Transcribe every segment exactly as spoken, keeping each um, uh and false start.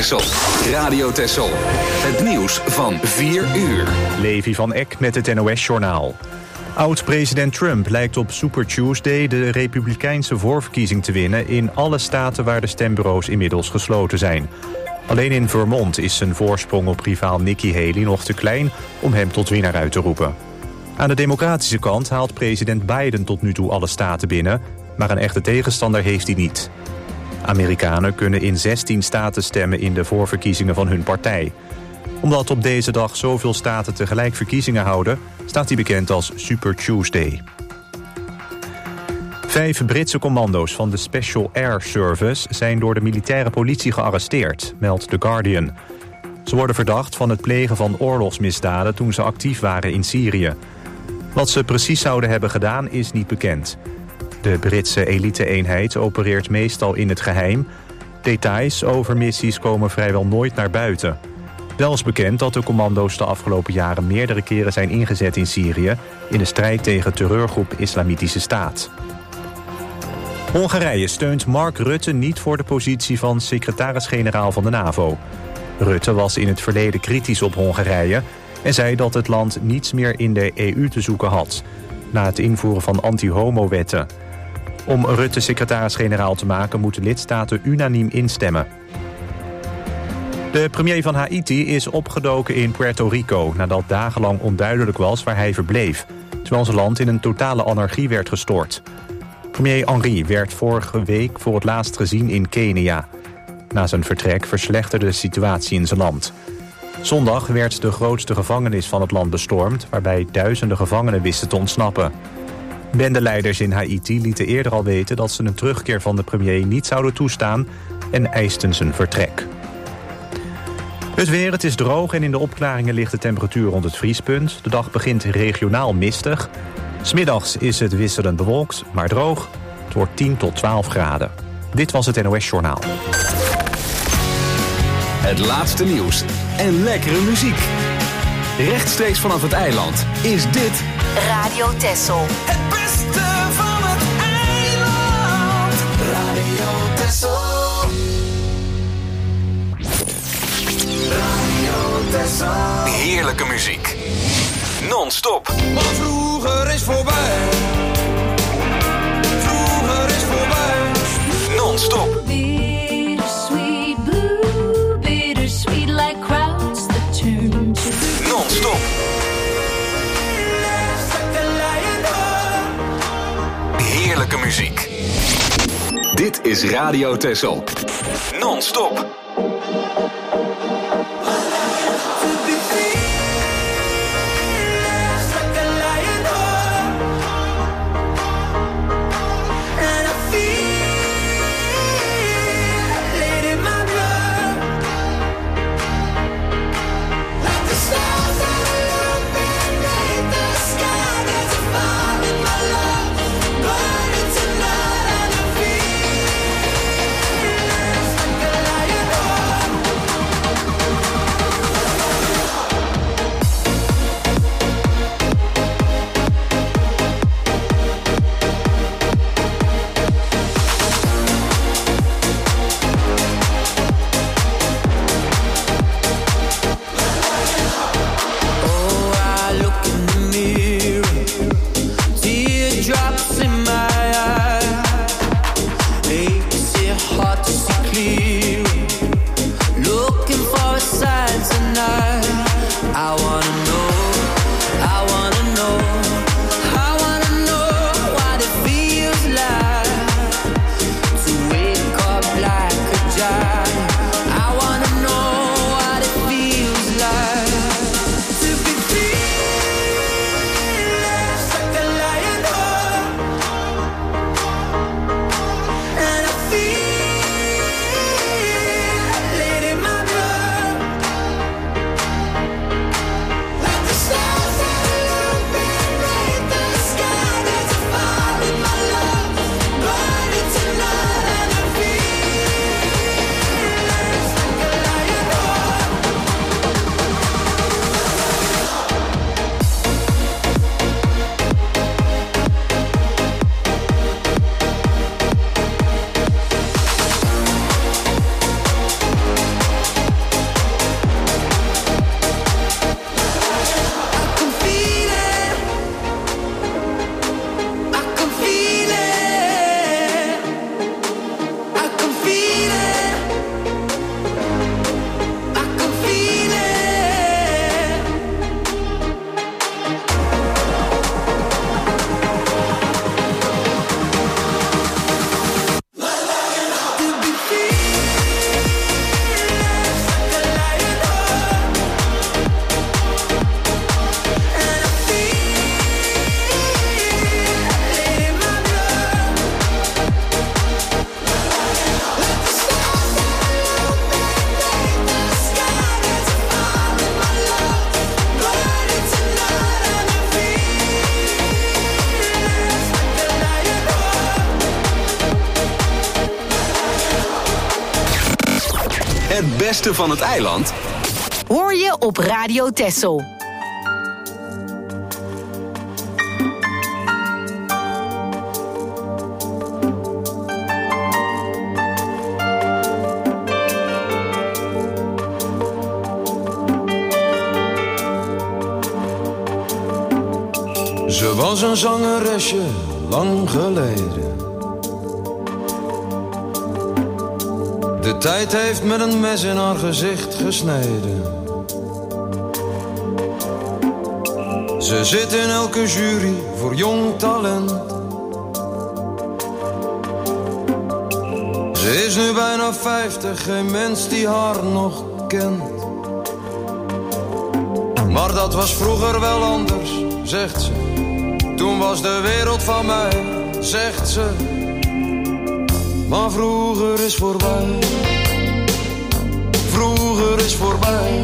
Texel. Radio Texel. Het nieuws van vier uur. Levi van Eck met het N O S-journaal. Oud-president Trump lijkt op Super Tuesday de republikeinse voorverkiezing te winnen in alle staten waar de stembureaus inmiddels gesloten zijn. Alleen in Vermont is zijn voorsprong op rivaal Nikki Haley nog te klein om hem tot winnaar uit te roepen. Aan de democratische kant haalt president Biden tot nu toe alle staten binnen, maar een echte tegenstander heeft hij niet. Amerikanen kunnen in zestien staten stemmen in de voorverkiezingen van hun partij. Omdat op deze dag zoveel staten tegelijk verkiezingen houden, staat hij bekend als Super Tuesday. Vijf Britse commando's van de Special Air Service zijn door de militaire politie gearresteerd, meldt The Guardian. Ze worden verdacht van het plegen van oorlogsmisdaden toen ze actief waren in Syrië. Wat ze precies zouden hebben gedaan is niet bekend. De Britse elite-eenheid opereert meestal in het geheim. Details over missies komen vrijwel nooit naar buiten. Wel is bekend dat de commando's de afgelopen jaren meerdere keren zijn ingezet in Syrië in de strijd tegen terreurgroep Islamitische Staat. Hongarije steunt Mark Rutte niet voor de positie van secretaris-generaal van de NAVO. Rutte was in het verleden kritisch op Hongarije en zei dat het land niets meer in de E U te zoeken had, na het invoeren van anti-homo-wetten. Om Rutte secretaris-generaal te maken moeten lidstaten unaniem instemmen. De premier van Haïti is opgedoken in Puerto Rico nadat dagenlang onduidelijk was waar hij verbleef, terwijl zijn land in een totale anarchie werd gestort. Premier Henry werd vorige week voor het laatst gezien in Kenia. Na zijn vertrek verslechterde de situatie in zijn land. Zondag werd de grootste gevangenis van het land bestormd, waarbij duizenden gevangenen wisten te ontsnappen. Bendeleiders in Haïti lieten eerder al weten dat ze een terugkeer van de premier niet zouden toestaan en eisten zijn vertrek. Het weer, het is droog en in de opklaringen ligt de temperatuur rond het vriespunt. De dag begint regionaal mistig. 'S Middags is het wisselend bewolkt, maar droog. Het wordt tien tot twaalf graden. Dit was het N O S-journaal. Het laatste nieuws en lekkere muziek. Rechtstreeks vanaf het eiland is dit Radio Texel. Het beste van het eiland. Radio Texel. Radio Texel. heerlijke muziek. Non-stop. Maar vroeger is voorbij. Vroeger is voorbij. Non-stop. Bittersweet blue, bittersweet like crowds that turn to Non-stop. Heerlijke muziek. Dit is Radio Texel. Non-stop. beste van het eiland hoor je op Radio Texel. Ze was een zangeresje lang geleden. De tijd heeft met een mes in haar gezicht gesneden. Ze zit in elke jury voor jong talent. Ze is nu bijna vijftig, geen mens die haar nog kent. Maar dat was vroeger wel anders, zegt ze. Toen was de wereld van mij, zegt ze. Maar vroeger is voorbij. Vroeger is voorbij.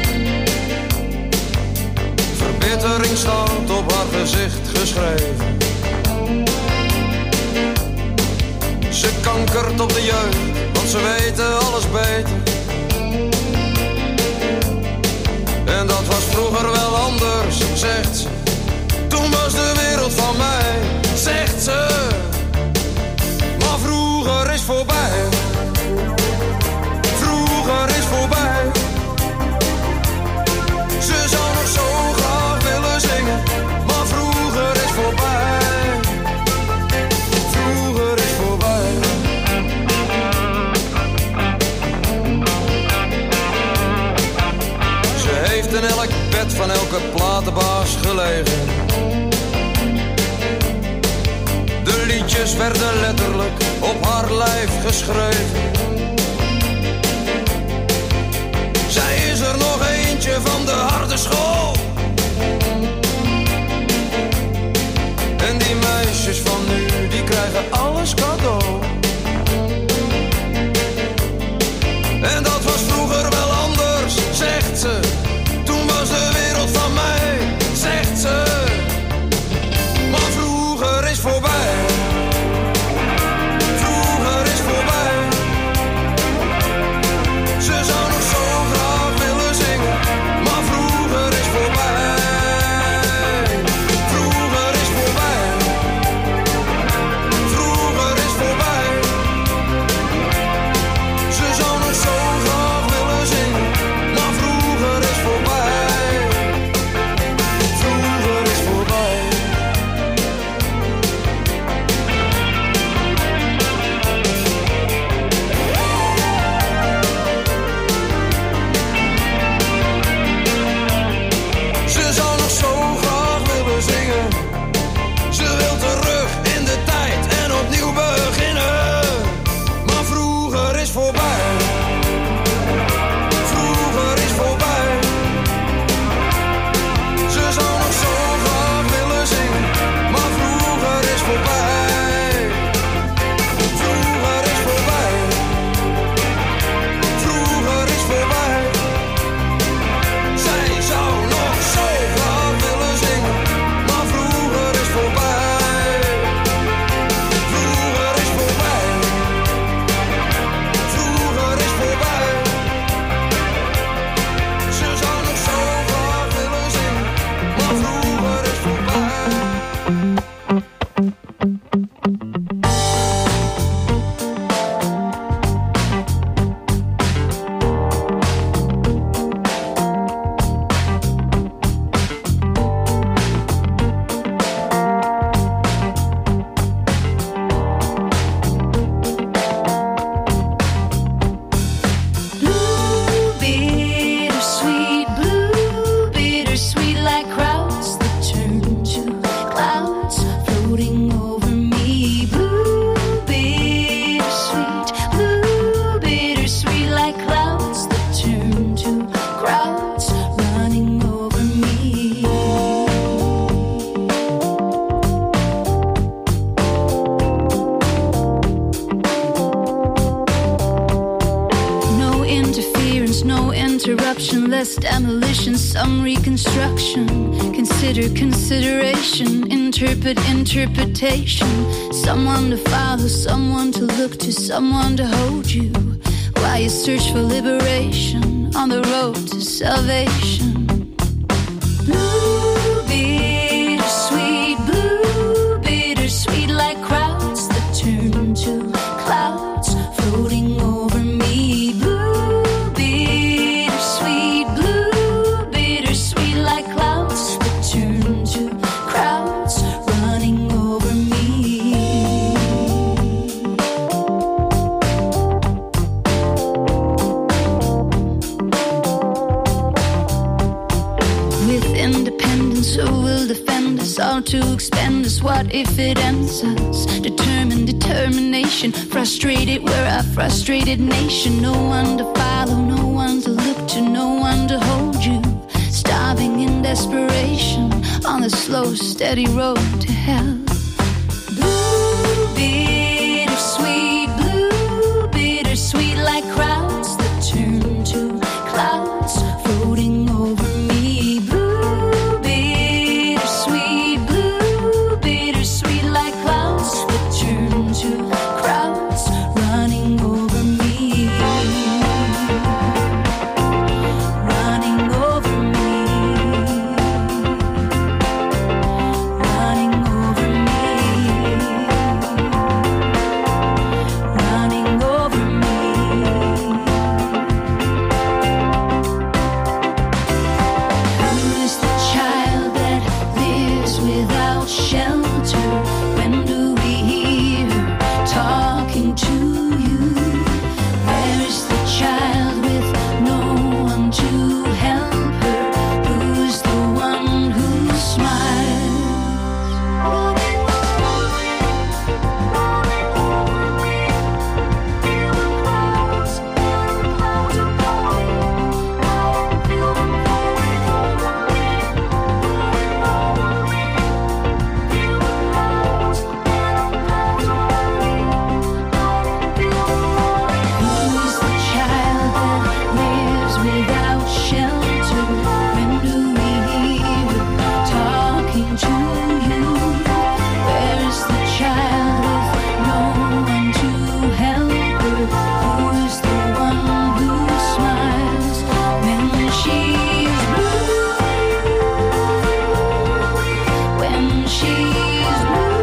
Verbittering staat op haar gezicht geschreven. Ze kankert op de jeugd, want ze weten alles beter. En dat was vroeger wel anders, zegt ze. Toen was de wereld van mij, zegt ze. Maar vroeger is voorbij. Vroeger is voorbij. Ze zou nog zo graag willen zingen. Maar vroeger is voorbij. Vroeger is voorbij. Ze heeft in elk bed van elke platenbaas gelegen. De liedjes werden letterlijk op haar lijf geschreven. Zij is er nog eentje van de harde school. En die meisjes van nu, die krijgen alles cadeau. En dat was vroeger wel anders, zegt ze. Toen was de wereld van mij, zegt ze. Maar vroeger is voorbij. Vroeger is voorbij. Ze zou nog zo graag willen zingen. Maar vroeger is voorbij. Vroeger is voorbij. Vroeger is voorbij. Ze zou nog zo graag willen zingen. Maar vroeger is voorbij. Vroeger is voorbij. Ze zou nog zo graag willen zingen. Ze wil terug in de tijd en opnieuw beginnen. Maar vroeger is voorbij. Vroeger is voorbij. Ze zou nog zo graag willen zingen. Maar vroeger is voorbij. Vroeger is voorbij. Vroeger is voorbij. Zij zou nog zo graag willen zingen. Maar vroeger is voorbij. Vroeger is voorbij. Vroeger is voorbij. Ze zou nog zo graag willen zingen. Maar vroeger is voorbij. Blue, bittersweet, blue, bittersweet, like crowds that turn to clouds floating over me. Blue, bittersweet, blue, bittersweet, like clouds that turn to crowds running over me. No interference, no interruption, less demolition, some reconstruction. Consider consideration, interpret interpretation. Someone to follow, someone to look to, someone to hold you. why you search for liberation on the road to salvation. Blue bittersweet, blue bittersweet, like crowds that turn to clouds floating over me. Blue bittersweet, blue bittersweet, like clouds that turn to crowds running over me. With independence, who will defend us? All to expend us, what if it ends us? Determined determination, frustrated, we're a frustrated nation. No one to follow, no one to look to, no one to hold you. Starving in desperation on the slow, steady road to hell. Blue bittersweet, blue bittersweet, like crowds that turn to clouds floating over me. Blue bittersweet, blue bittersweet, like clouds that turn to crowds running over me. Running over me. Running over me. Running over me. Who is the child that lives without shelter? When do we hear her talking to you? Where is the child with no one to help her? Who's the one who smiles? Who is the child that lives without shelter? When do we hear her talking to you? Where is the child with no one to help her? Who is the one who smiles when she's blue? When she's blue.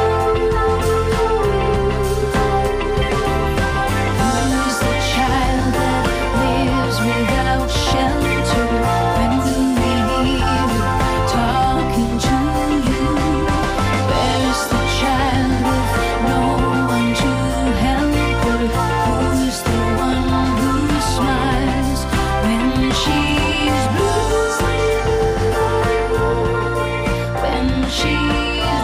Who is the child that lives without shelter? When do we hear her talking to you? Where is the child with no one to help her? Who is the one who smiles when she's blue? When she's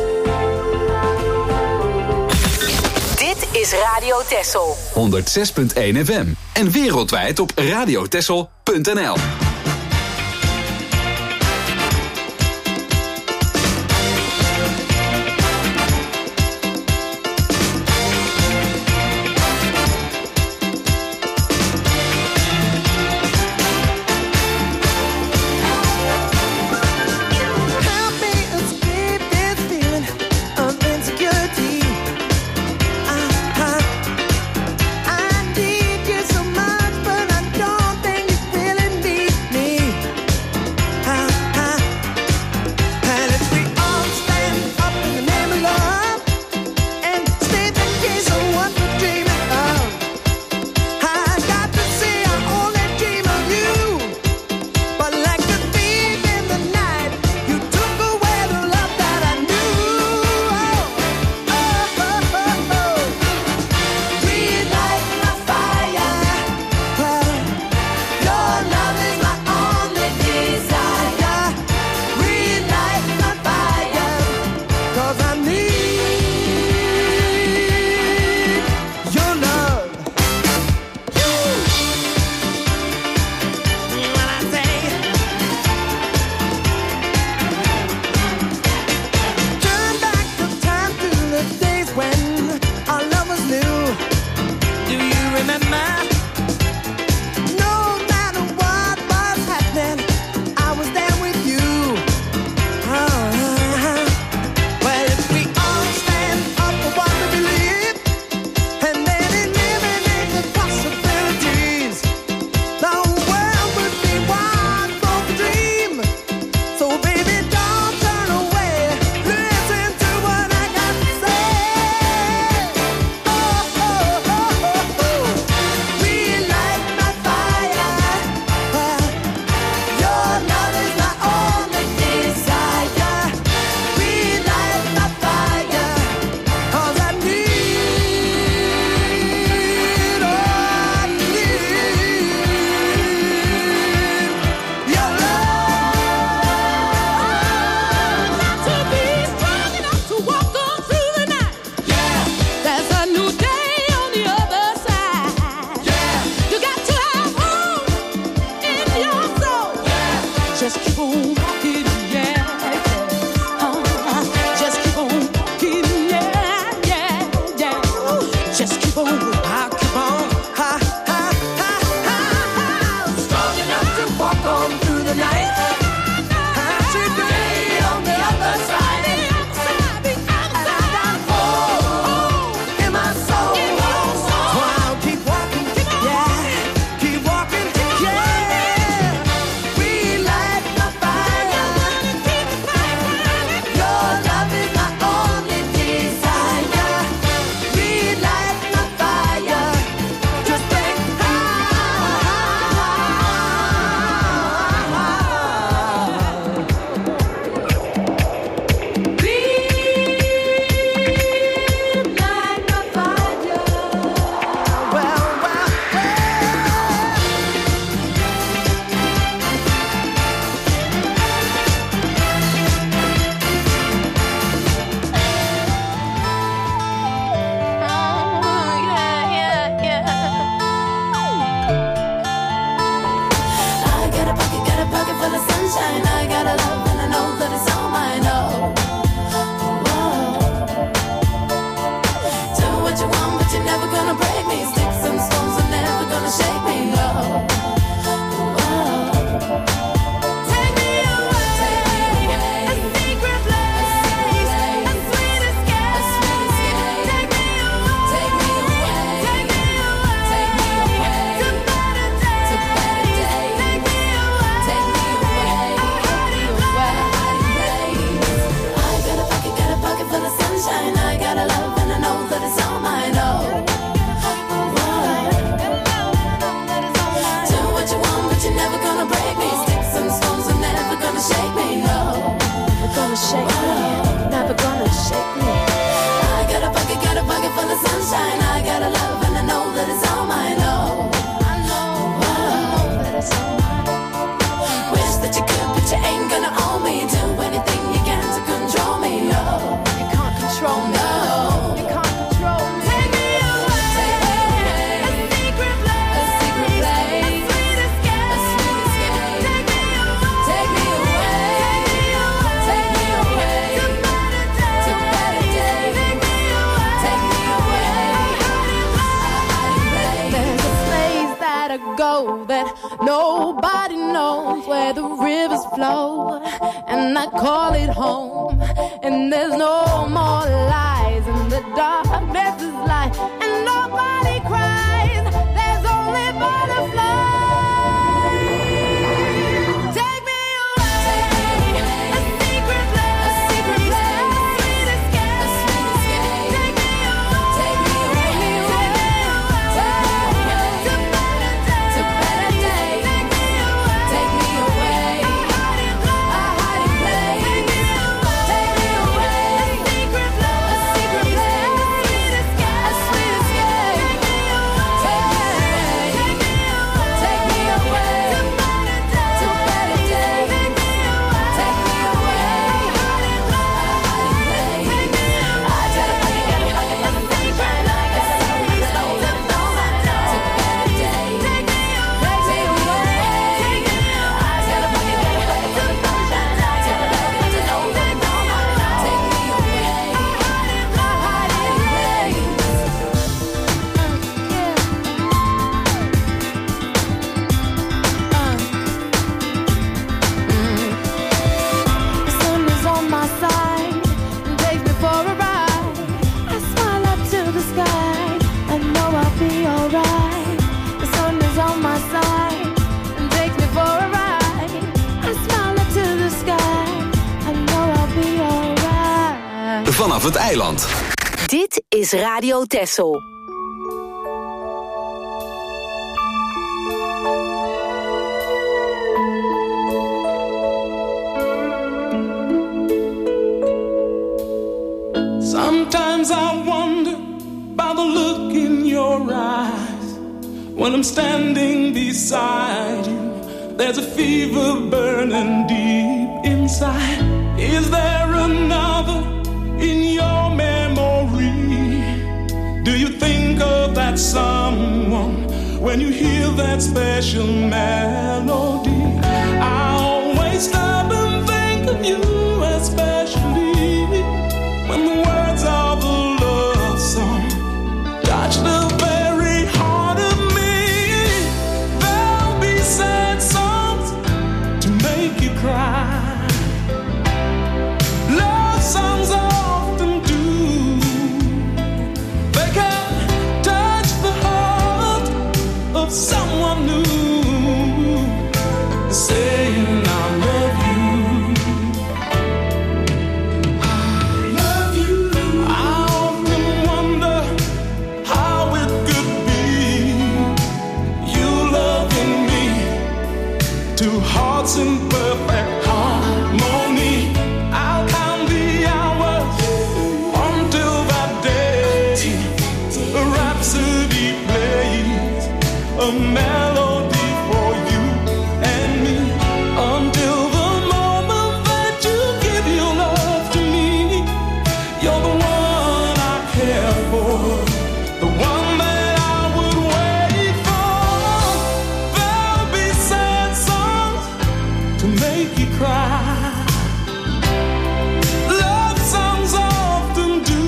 blue. Dit is Radio Texel. honderdzes punt één F M en wereldwijd op radiotexel punt n l. Help me escape this feeling of insecurity. I, I, I need you so much, but I don't think you're feeling me. knows where the rivers flow, and I call it home. And there's no more lies, and the darkness is light, and nobody cries. There's only butterflies. Vanaf het eiland. Dit is Radio Texel. Sometimes I wonder by the look in your eyes. When I'm standing beside you, there's a fever burning deep inside. Is there another in your memory? Do you think of that someone when you hear that special melody? I always stop and think of you, especially when the words of a love song touch the very heart of me. There'll be sad songs to make you cry. Love songs often do. They can touch the heart of someone new, saying I love you. I love you. I often wonder how it could be, you loving me, two hearts in perfect harmony. I'll count the hours until that day a rhapsody plays, a melody for you and me, until the moment that you give your love to me. You're the one I care for, the one that I would wait for. There'll be sad songs to make you cry. Love songs often do.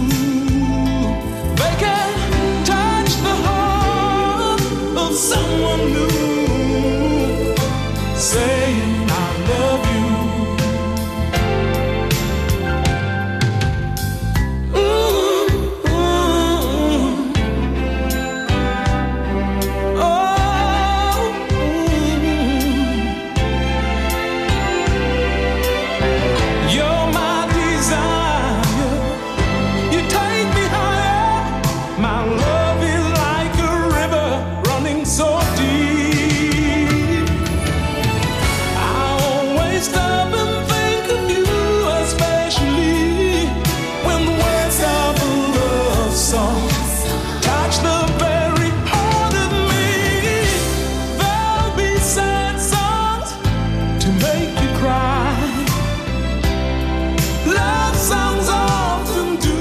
They can touch the heart of someone new, saying I love you. Ooh, ooh. Oh, ooh. You're my desire. You take me higher. My love is like a river running so deep. I always stop and think of you, especially when the words of a love song touch the very heart of me. There'll be sad songs to make you cry. Love songs often do.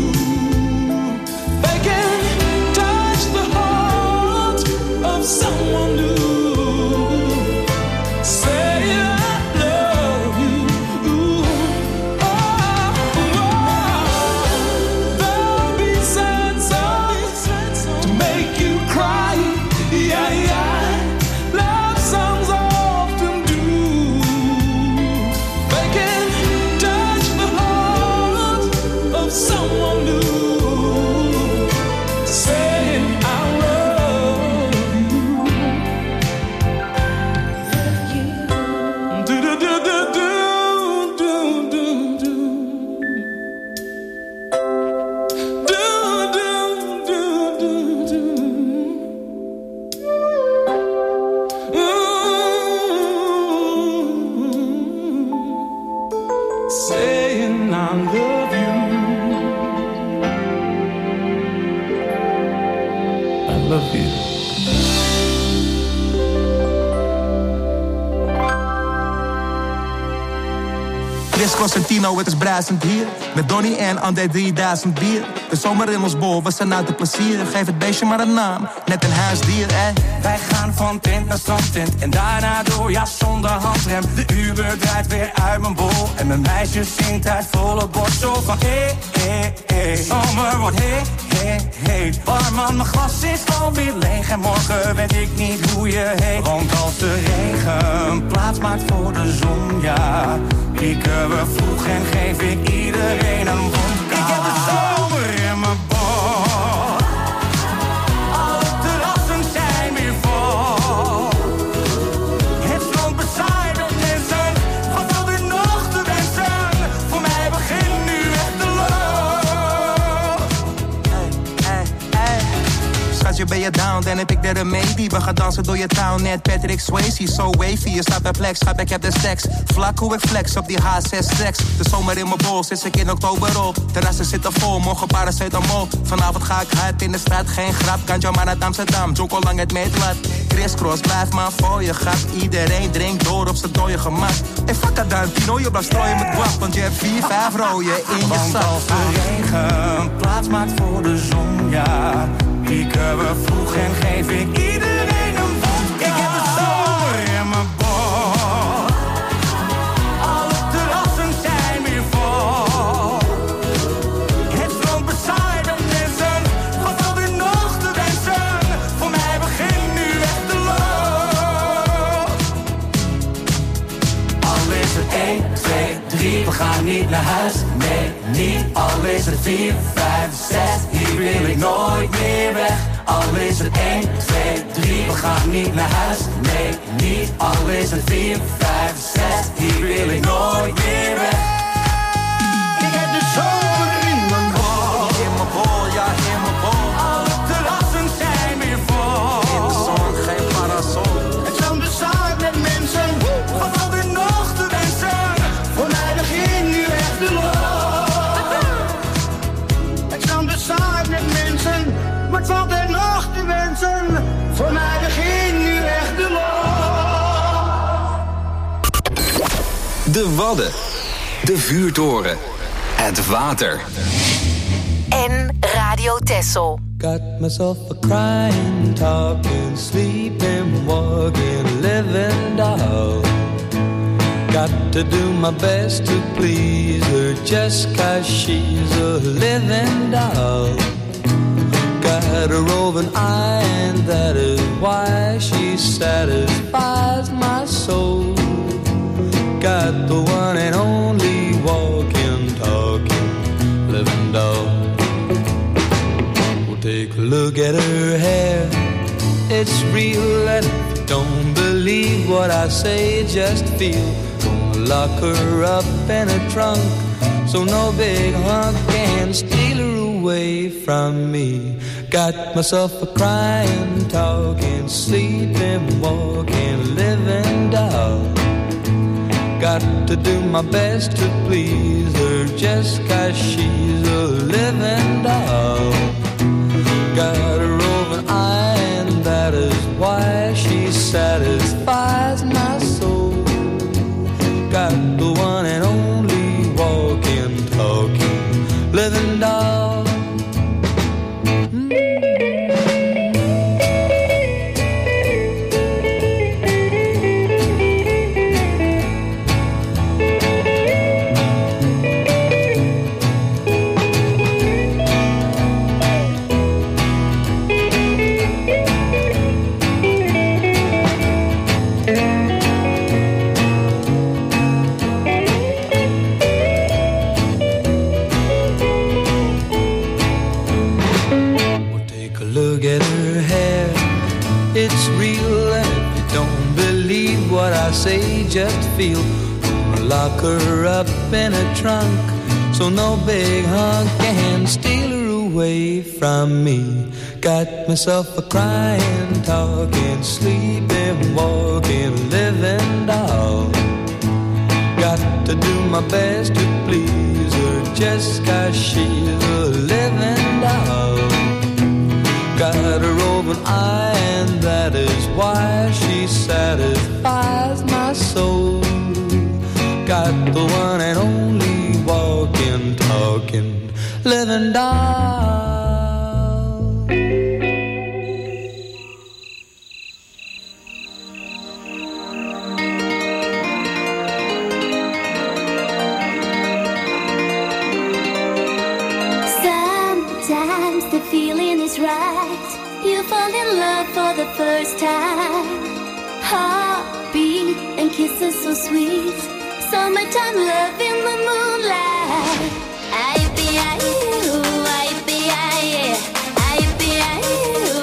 They can touch the heart of someone new, say I love you. Oh, oh. There'll be sad songs to make you cry. Yeah, yeah. Love songs of you. Chris Cosentino, het is bruisend hier. Met Donnie en André drieduizend bier. De zomer in ons bol, we zijn uit de plezier. Geef het beestje maar een naam, net een huisdier, eh. Wij gaan van tent naar strandtent en daarna door, ja, zonder handrem. De Uber draait weer uit mijn bol en mijn meisje zingt uit volle borst. Zo van hé, hé, hé, zomer wordt hé, hé, hé. Warm man, mijn glas is alweer leeg en morgen weet ik niet hoe je heet. Want als de regen plaats maakt voor de zon, ja, pieken we vroeg en geef ik iedereen een wondkaart. Ik heb de zomer in mijn bol. Alle terrassen zijn weer vol. Het strand bezaaid met mensen. Wat valt er nog te wensen? Voor mij begint nu echt de lol. Hey, hey, hey. Schatje, ben je down? Dan heb ik de remedie. We gaan dansen door je town, net Patrick Swayze. So wavy, je staat perplex, schat, ik heb de stacks. Vlak hoe ik flex op die H zes tracks. De zomer in mijn bol, sinds ik in oktober op. Terrassen zitten vol, morgen paracetamol. Vanavond ga ik hard in de straat, geen grap. Kantje maar naar Amsterdam, jonko lang het meetlat. Crisscross, blijf maar voor je gat. Iedereen drinkt door op z'n dode gemak. En fuck dat dan, Tino, je blijft strooien met guap. Want je hebt vier, vijf rooien in je Want zak. als de regen plaats maakt voor de zon, ja, pieken we vroeg en geef ik iedereen een wondkaart. Ik heb de zomer in mijn bol. Alle terrassen zijn weer vol. Het strand bezaaid met mensen. Wat valt er nog te wensen? Voor mij begint nu echt de lol. Al is het één, twee, drie, we gaan niet naar huis. Nee, niet. Al is het vier, vijf, zes, hier wil ik nooit meer weg. Al is het één, twee, drie, we gaan niet naar huis. Nee, niet. Al is het vier, vijf, zes, hier wil ik nooit meer weg. Ik heb de zomer in mijn bol. In mijn bol, ja, in mijn bol. Alle terrassen zijn weer vol. In de zon, geen parasol. Het strand bezaaid met mensen. Wat valt er nog te wensen? Voor mij begint nu echt de lol. Het strand bezaaid met mensen. Wat valt er nog te wensen? Voor mij begint nu echt de lol. De Wadden. De Vuurtoren. Het water. En Radio Texel. Got myself a crying, talking, sleeping, walking, living doll. Got to do my best to please her just 'cause she's a living doll. Got a roving eye and that is why she satisfies my soul. Got the one and only walking, talking, living doll. Well, take a look at her hair, it's real, and if you don't believe what I say, just feel. Gonna lock her up in a trunk, so no big hunk can steal her away from me. Got myself a crying, talking, sleeping, walking, living doll. Got to do my best to please her just 'cause she's a living doll. Got a roving eye and that is why she satisfies my soul. Got the one and only walking, talking, living doll. It's real, and if you don't believe what I say, just feel. Gonna lock her up in a trunk, so no big hunk can steal her away from me. Got myself a crying, talking, sleeping, walking, living doll. Got to do my best to please her just 'cause she's a living doll. Got her over of an eye, and that is why she satisfies my soul. Got the one and only walking, talking, living doll. Sometimes the feeling is right. You fall in love for the first time. Heartbeat and kisses so sweet. Summertime love in the moonlight. I be I you, I be I, I be I you.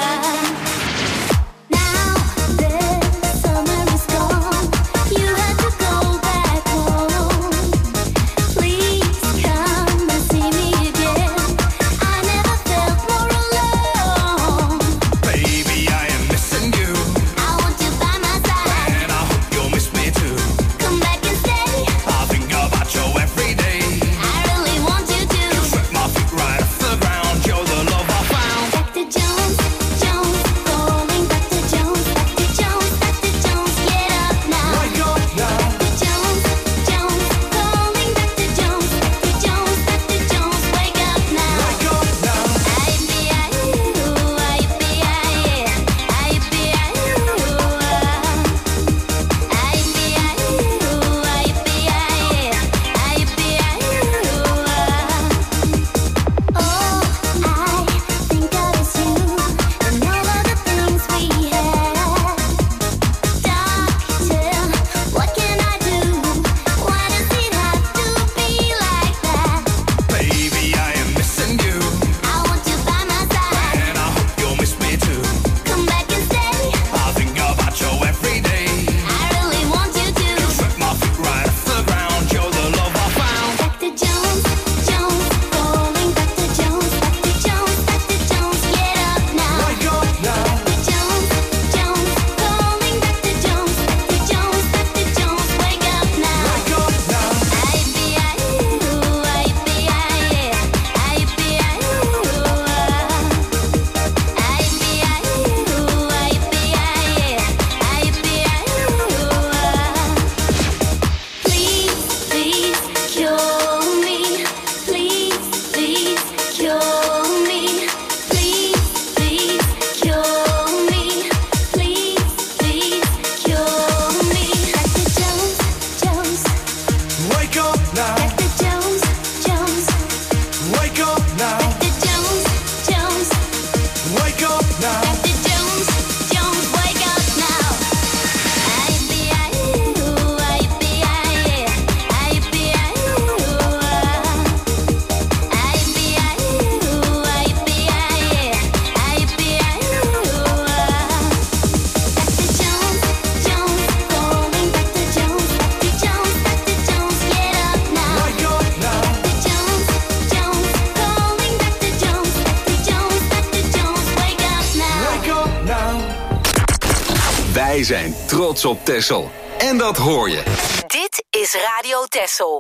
Now the summer is gone. You have to go back home. Please come and see me again. I never felt more alone. Baby, I am missing you. I want you by my side. And I hope you'll miss me too. Come back and stay. I think about you every day. I really want you to. You swept my feet right off the ground. You're the love I found. Doctor Jones, Jones, calling Doctor Jones, Doctor Jones, Doctor Jones, get up now. Wake up now. Doctor Jones, Jones, calling Doctor Jones, Doctor Jones, Doctor Jones, wake up now. Wake up now. I be I you, I be I, I be I you. I be I you, I be I, I be I you. Oh, I think of us you and all of the things we had. Doctor, what can I do? Why does it have to be like that? Baby, I am missing you. I want you by my side. And I hope you'll miss me too. Come back and stay. I think about you every day. I really want you to. You swept my feet right off the ground. You're the love I found. Doctor Jones, Jones, calling Doctor Jones, Doctor Jones, Doctor Jones, get up now. Wake up now. Doctor Jones, Jones, calling Doctor Jones, Doctor Jones, Doctor Jones, wake up now. Wake up now. I be I you, I be I, I be I you. I be I you, I be I, I be I you. Please, please cure me. Please, please cure me. Please, please cure me. Please, please cure me. Doctor Jones, Jones, Wake up now. Doctor Jones, Jones, Wake up now. Doctor Jones, Jones, Wake up now. Doctor Jones, Jones, wake up now. I be I you, I be I, I be I you. I be I you, I be I, I be I you. Doctor Jones, Jones, calling Doctor Jones, Doctor Jones, Doctor Jones, get up now. Wake up now. Doctor Jones, Jones, calling Doctor Jones, Doctor Jones, Doctor Jones, wake up now. Wake up now. Wij zijn trots op Texel. En dat hoor je. Dit is Radio Texel.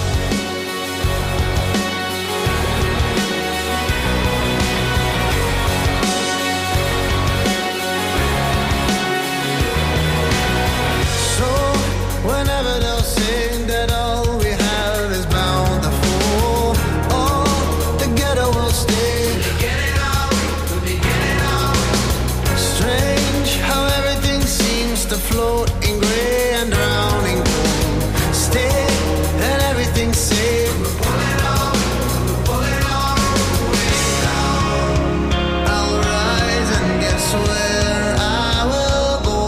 So whenever they'll say that all we have is bound to fall, all together we'll stay. Strange how everything seems to float in gray and drowning gold. Stay and everything's safe. I'll rise and guess where I will go.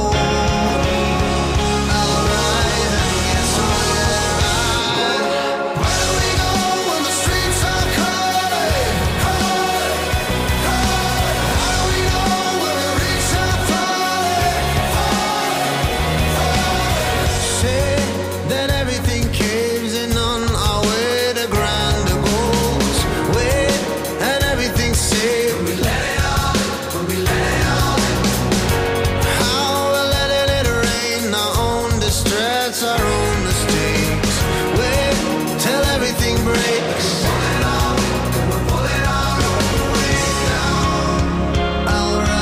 I'll rise and guess where I. Where do we go when the streets are crowded? Crowded, crowded. How do we know when we reach our falling, falling, falling? Say that everything caves in on our way to grander goals. Wait, and everything's safe. We let it all in, we let it all in. How we're letting it rain, our own distress, our own mistakes. Wait till everything breaks. Pull it all, pull it all away now. I'll rise.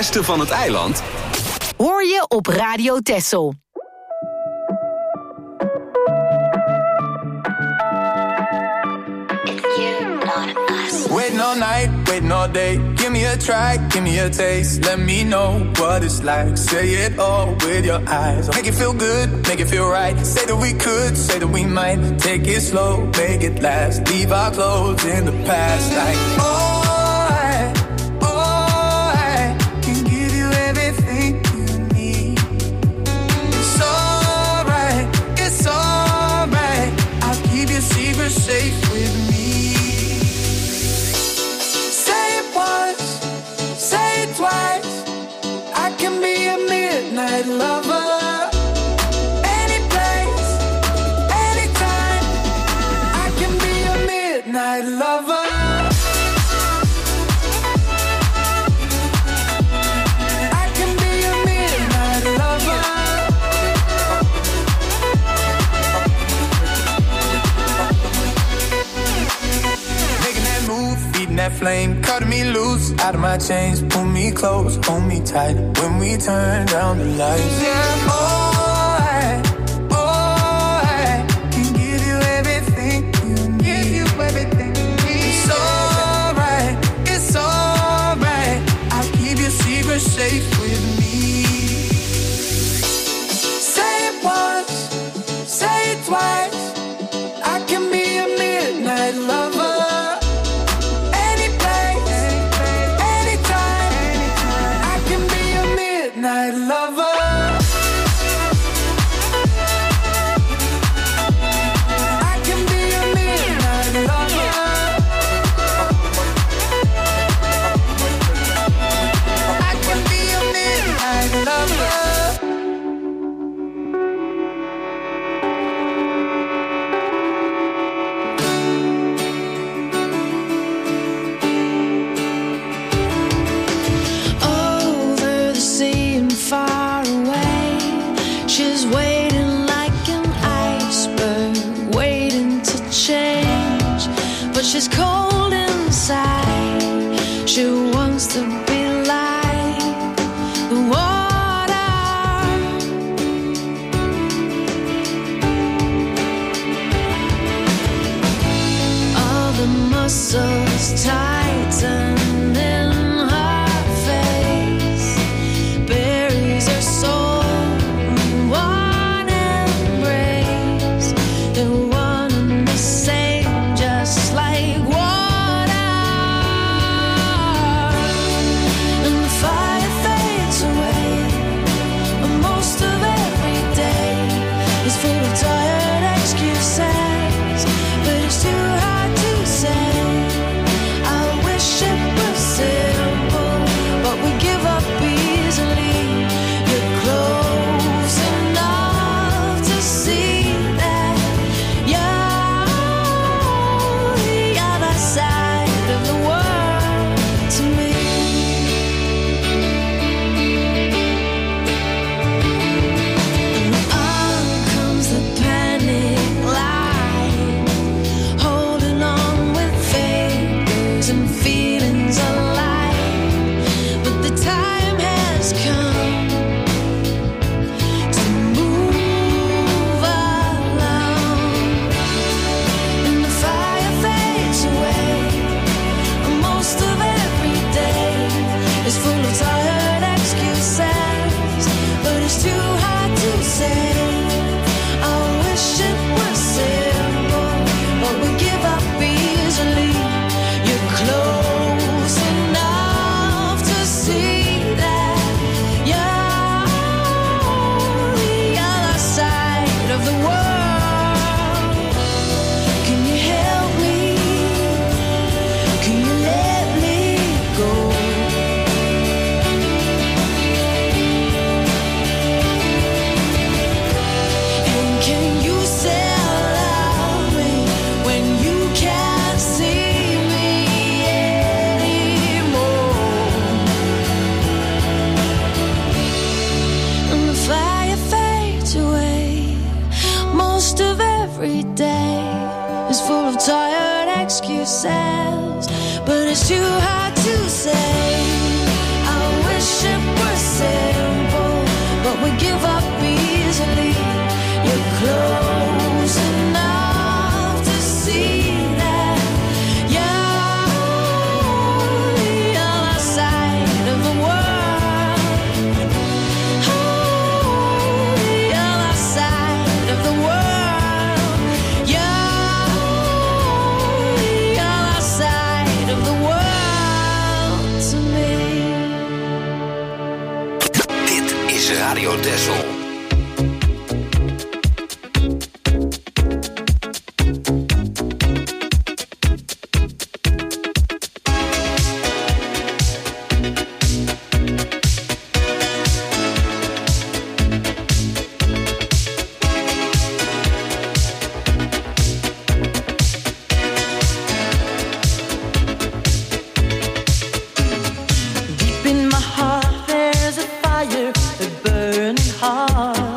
beste van het eiland hoor je op Radio Texel. Waiting all night, waiting all day. Give me a try, give me a taste. Let me know what it's like. Say it all with your eyes. Make it feel good, make it feel right. Say that we could, say that we might. Take it slow, make it last. Leave our clothes in the past. Like, oh, I, oh, I can give you everything you need. It's alright, it's alright. I'll keep your secrets safe with me. Twice, I can be a midnight lover. Any place, anytime, I can be a midnight lover. I can be a midnight lover. Making that move, feeding that flame, cutting me loose out of my chains, pull me close, hold me tight when we turn down the lights. Yeah, oh, I, oh, I can give you everything you need. Give you everything you need. It's alright, it's alright. I'll keep your secrets safe with me. Say it once, say it twice. I can be a midnight lover. Night lover. I can be a midnight lover. I can be a midnight lover. Far away, she's waiting like an iceberg, waiting to change, but she's cold inside. She wants to be like the water. All the muscles tighten in her face. Buries her soul in one embrace. They're one and the same, just like water. And the fire fades away, but most of every day is full of tired excuses. But it's too hard to say. I wish it was simple, but we give up easily. You're close enough to see that you're the other side of the world to me. And on comes the panic line, holding on with fingers and feelings alive. But the time has come to move along. And the fire fades away. Most of every day is full of tired excuses, but it's too hard to say. I wish it was simple, but we give up easily. You're close enough to see that you're the other side of the world. Can you help me? Can you let me go? And can you still love me when you can't see me anymore? And the fire fades away. Most of every day is full of tired excuses, but it's too hard to say. I wish it give up easily. You're close enough to see that you're the other side of the world. Oh, the other side of the world. You're the other side of the world to me. Dit is Radio Texel. Deep in my heart there's a fire, a burning heart.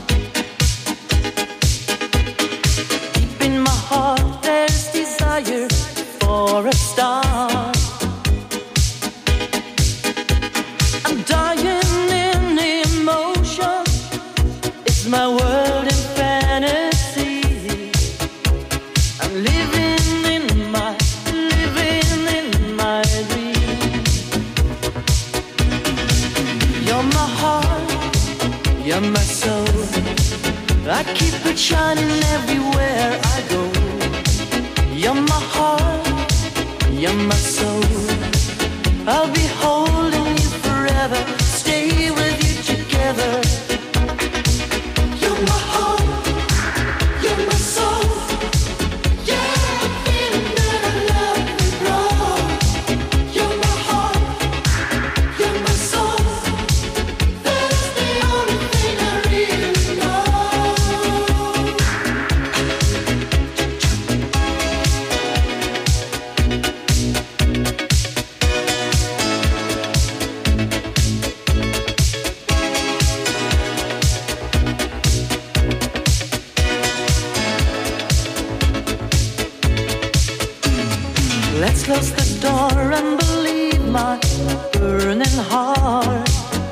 Deep in my heart there's desire for a star. I'm dying in emotion. It's my world in fantasy. I'm living in my, living in my dream. You're my heart, you're my soul. I keep it shining everywhere I go. You're my heart, you're my soul. I'll be holding you forever, stay with you together. You're my heart, you're my soul. Yeah, I'm feeling that I love you, grow. You're my heart, you're my soul. That is the only thing I really know. Let's close the door and believe my burning heart.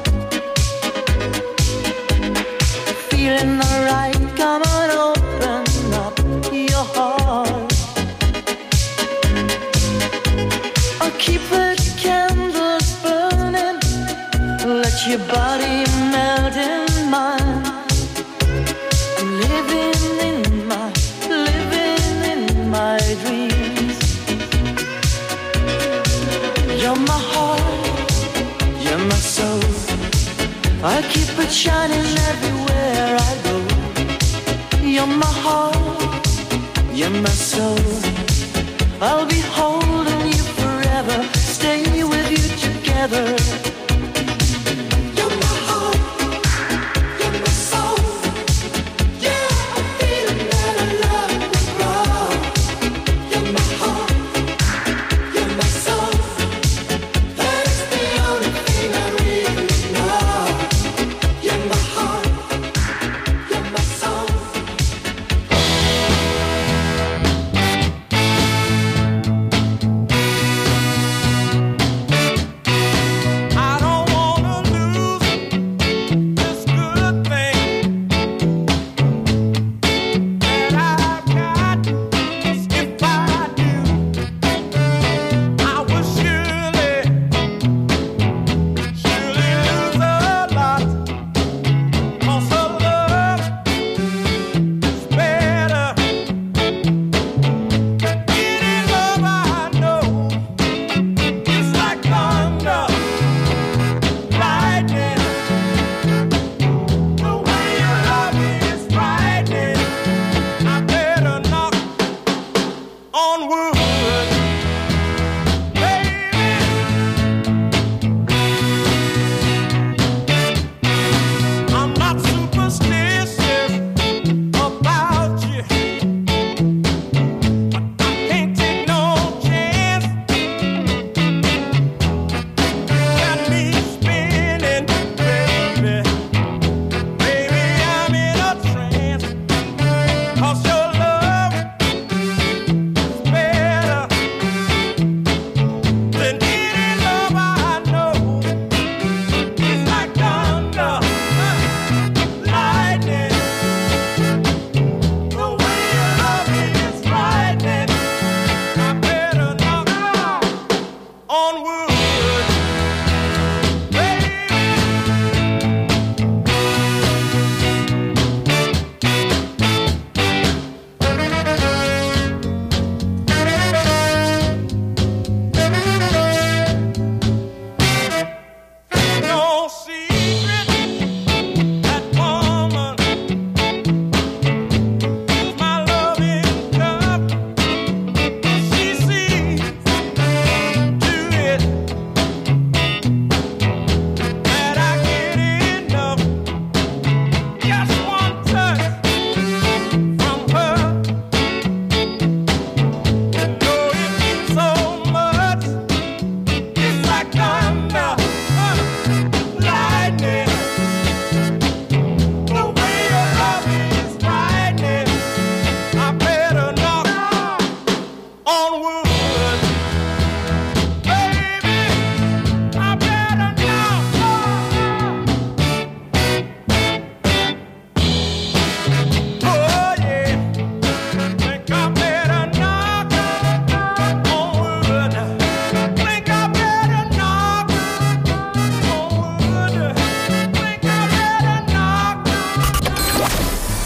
Feeling alright, come on, open up your heart. I'll keep the candles burning, let your body melt in mine. I'm living in my, living in my dreams. You're my heart, you're my soul. I keep it shining everywhere I go. You're my heart, you're my soul. I'll be holding you forever, stay with you together. You're my heart, you're my soul. Yeah, I'm feeling that I love you, grow. You're my heart, you're my soul. That is the only thing I really know. You're my heart, you're my soul.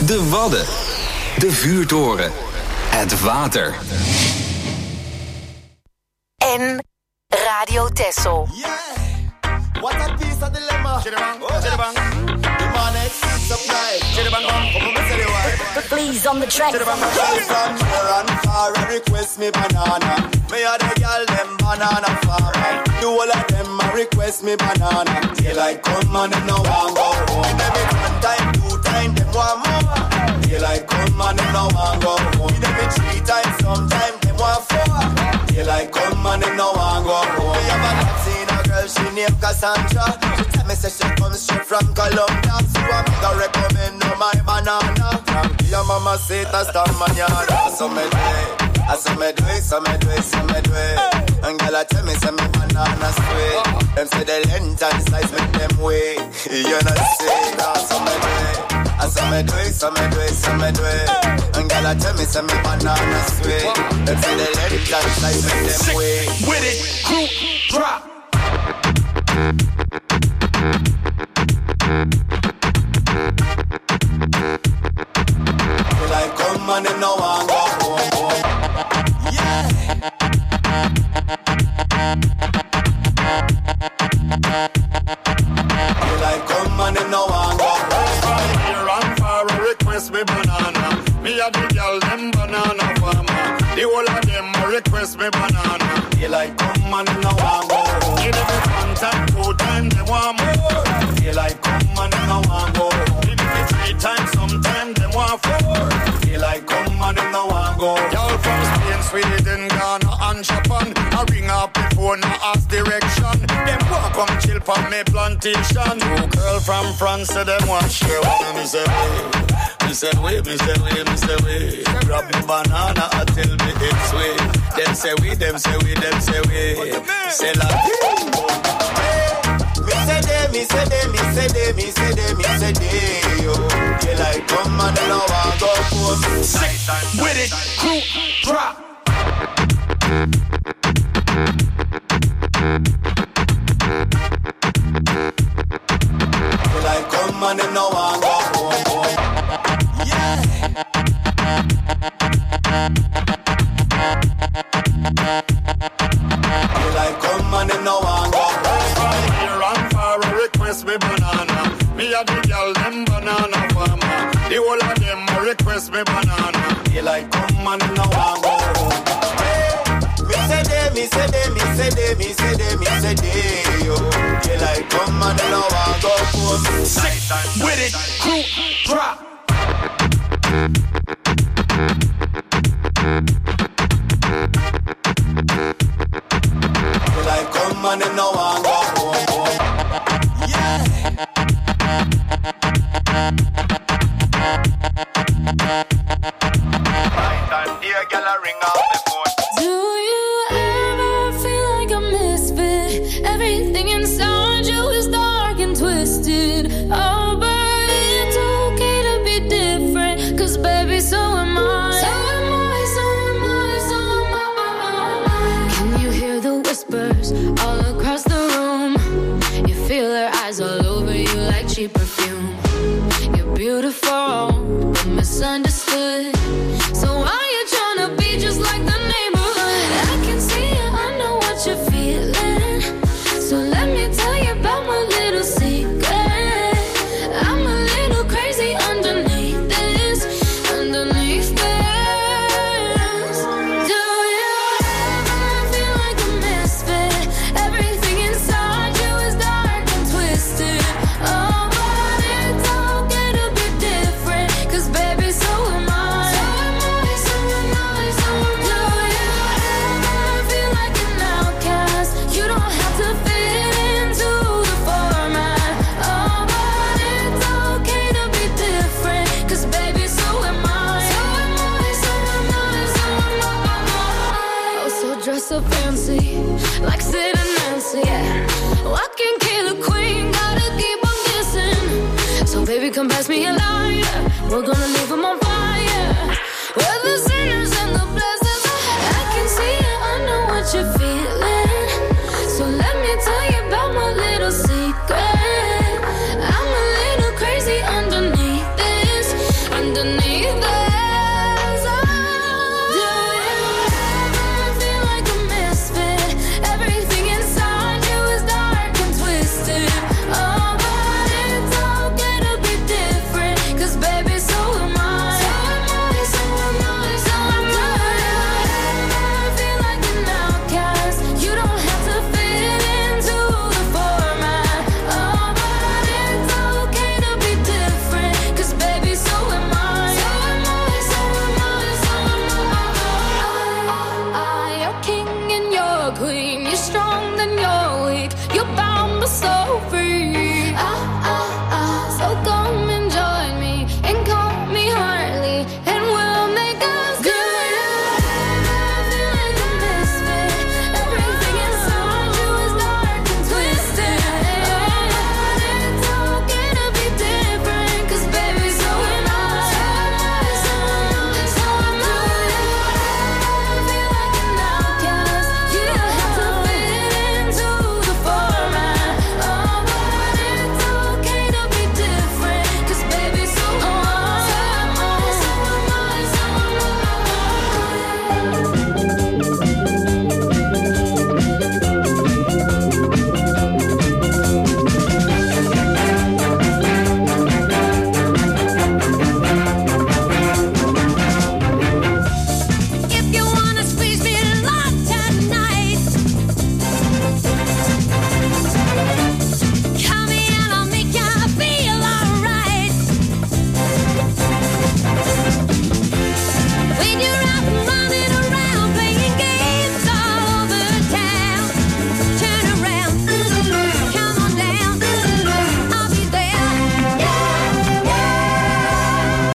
De Wadden. De vuurtoren. Het water. En Radio Texel. Yeah, what a piece of dilemma. Chidabang, oh, chidabang. The man is supply. Chidabang, come on, say the word. Please on the track. Chidabang, from here and far, request me banana. Me a the girl them banana farmer. Do all of them a request me banana. Till I come and them no want go home. In every one time, two time, them want more. Till I come and them no want go home. In every three times, sometime them want four. Till I come and them no want go home. Me have a not seen a girl, she named Cassandra. She tell me say she comes straight from Colombia. So I'm gonna recommend her my banana. From your mama say that's the manana. So me do it, I so me do it, so me do it, so me do it. And girl I tell me say me banana sweet. Them say the length and size make them wait. You know say that, so me do it. I so me do it, so me do it, so me do it. And girl I tell me say me banana sweet. Them say the length and size make them wait. With it, crew, drop. Till I come and them no want go home. Yeah. Till I come and them no want go home. Here and far request me banana. Me a the girl them banana farmer. The whole of them request me banana. Till I come and them no want go home. Give them one time, two time, they want more. Till I come and them no want go home. Give them three times, sometime they want four. Till I come and them no want go home. Y'all from Spain, Sweden, Ghana and Japan. I ring up the phone, I ask direction. Them want come chill for me plantation. Two girl from France, say them want share one. Me say wait, me say wait, me say wait, me say wait. Grab me banana until me it's way. Them say we, them say we, them say we. Say like me say they, me say they, me say they, me say they, me say they. Yo, till I come and them no want go home. Sick with it, crew, drop. Till I come and them no want go home. Yeah. Till I come and them no want go home. Here and far request me banana. Me a the girl them banana farmer. The whole of them request me banana. Till I come and them no want go home. Me say they, me say they, me say they, me say they, me say they. Yo, till I come and them no want go home. Sick with it, crew, drop. Till I come and them no want go home. Yeah. Right and here, girl, I ring out the phone. Do you ever feel like a misfit? Everything inside you is dark and twisted. Oh, but it's okay to be different. Cause baby, so am I. So am I, so am I, so am I. Can you hear the whispers all across the room? You feel their eyes all over you like cheap perfume. You're beautiful, but misunderstood. So why you tryna be just like the neighborhood? I can see it, I know what you're feeling. So let me tell you about my little secret. I'm a little crazy underneath this, underneath this. Do you ever feel like a misfit? Everything inside you is dark and twisted. Oh, but it's okay to be different. Cause baby, so am I. So am I, so am I, so am I. Do you ever feel like an outcast? You don't have to fit into the format. Oh, but it's okay to be different. Cause baby, so am I. So am I, so am I, so am I. Oh, so dress up fancy, like Sid and Nancy, yeah. Walking killer queen, gotta keep on kissing. So baby, come pass me a lighter. We're gonna